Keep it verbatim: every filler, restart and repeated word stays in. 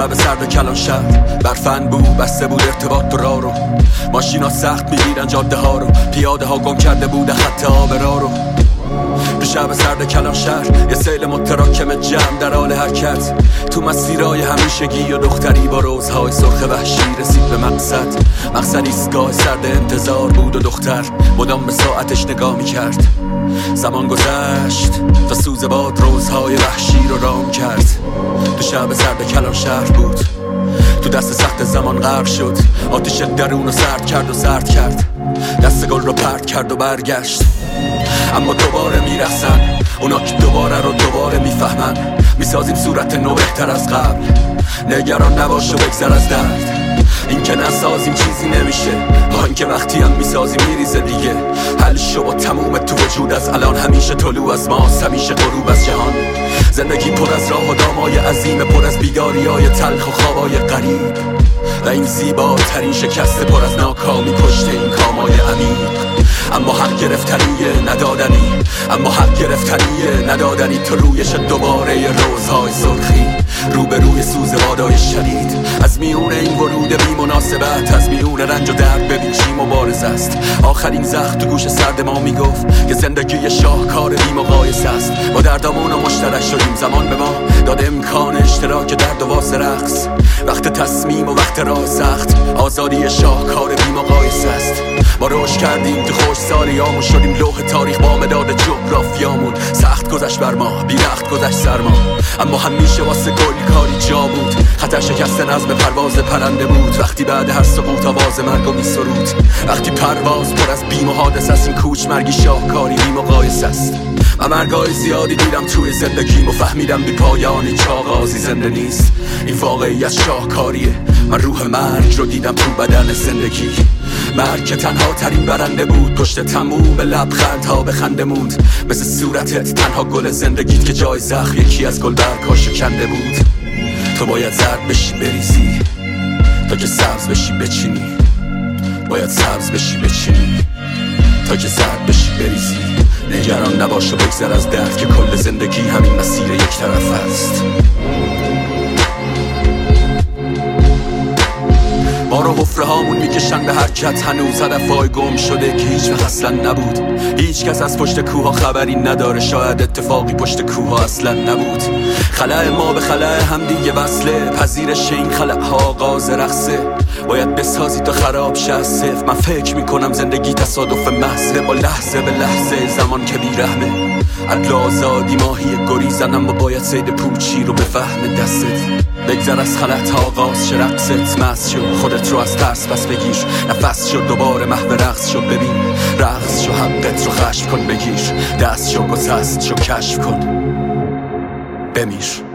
شب سرد و کلان شهر برفن بود، بسته بود ارتباط راه رو. ماشینا سخت میگیرن جاده ها رو، پیاده ها گم کرده بود خط آب راه رو. تو شب سرد کلان شهر یه سیل متراکم جمع در حال حرکت، تو مسیرهای همیشگی و دختری با روزهای سرخ وحشی رسید به مقصد. مقصد ایستگاه سرد انتظار بود و دختر مدام به ساعتش نگاه میکرد. زمان گذشت تا سوز باد روزهای وحشی رو رام کرد. تو شب سرد کلان شهر بود، تو دست سخت زمان غرق شد. آتش درون رو سرد کرد و سرد کرد، دست گل رو پرت کرد و برگشت. اما دوباره میرخصن اونا که دوباره رو دوباره میفهمن. میسازیم صورت نو بهتر از قبل، نگران نباش و بگذر از درد. این که نسازیم چیزی نمیشه، با این که وقتی هم میسازیم میریزه دیگه. حل شو با تموم تو وجود از الان، همیشه طلوع از ماست، همیشه غروب از جهان. زندگی پر از راه و دامای عظیم، پر از بیداریای تلخ و خوابای غریب، و این زیباترین شکست پر از ناکامی پشت این کامای عمیق. اما حق گرفتنیه ندادنی، اما حق گرفتنیه ندادنی. تو رویش دوباره روزهای سرخی، روبروی سوز بادای شدید. از میون این ورود بی مناسبت، از میون رنج و درد ببین چی مبارز است. آخرین زخم تو گوش سرد ما میگفت که زندگی شاهکار بی مقایسه است. با دردامون و مشترک شدیم، زمان به ما داد امکان اشتراک درد و واسه رقص. وقت تصمیم و وقت راه سخت، آزادی شاهکار بی مقایسه است. ما رشد کردیم تو خوش سالیامون، شدیم لوح تاریخ با مداد جغرافیامون. سخت گذشت بر ما، بی وقت گذشت سرما، اما همیشه واسه گل کاری جا بود. خطر شکست نظم پرواز پرنده بود، وقتی بعد هر سقوط آواز مرگو می سرود. وقتی پرواز پر از بیم و حادث است، این کوچ مرگی شاهکاری بی مقایسه است. و مرگای زیادی دیدم توی زندگیم و فهمیدم بی پایانی چه آغازی زنده نیست. این واقعیت شاهکاریه، من روح مرگ رو دیدم تو بدن زندگی. مرگ که تنها ترین برنده بود، پشت تموم لبخندها به خنده موند. مثل صورتت تنها گل زندگیت که جای زخم یکی از گل برگ‌ها شکنده بود. تو باید زرد بشی بریزی تا که سبز بشی بچینی، باید سبز بشی بچینی تا که زرد بشی بریزی. نگران نباش و بگذر از درد که کل زندگی همین مسیر یک طرف است. ما رو حفره هامون میکشن به حرکت، هنوز هدفهای گم شده که هیچ وقت اصلا نبود. هیچ کس از پشت کوها خبری نداره، شاید اتفاقی پشت کوها اصلا نبود. خلأ ما به خلأ هم دیگه وصله، پذیرش این خلأ ها آغاز رقصه. باید بسازی تا خراب شه از صفر. من فکر میکنم زندگی تصادف محضه، با لحظه به لحظه زمان که بیرحمه. عدل آزادی ماهی گریزن، اما باید صید پوچی رو بفهم دستت. بگذر از خلأ تا آغاز شه رقصت. مست شو خودت رو از ترس پس بگیر، نفس شو دوباره محو رقص شو. ببین رقص شو، حقت رو خشم کن بگیر، دست شو گسست شو کشف کن بمیر.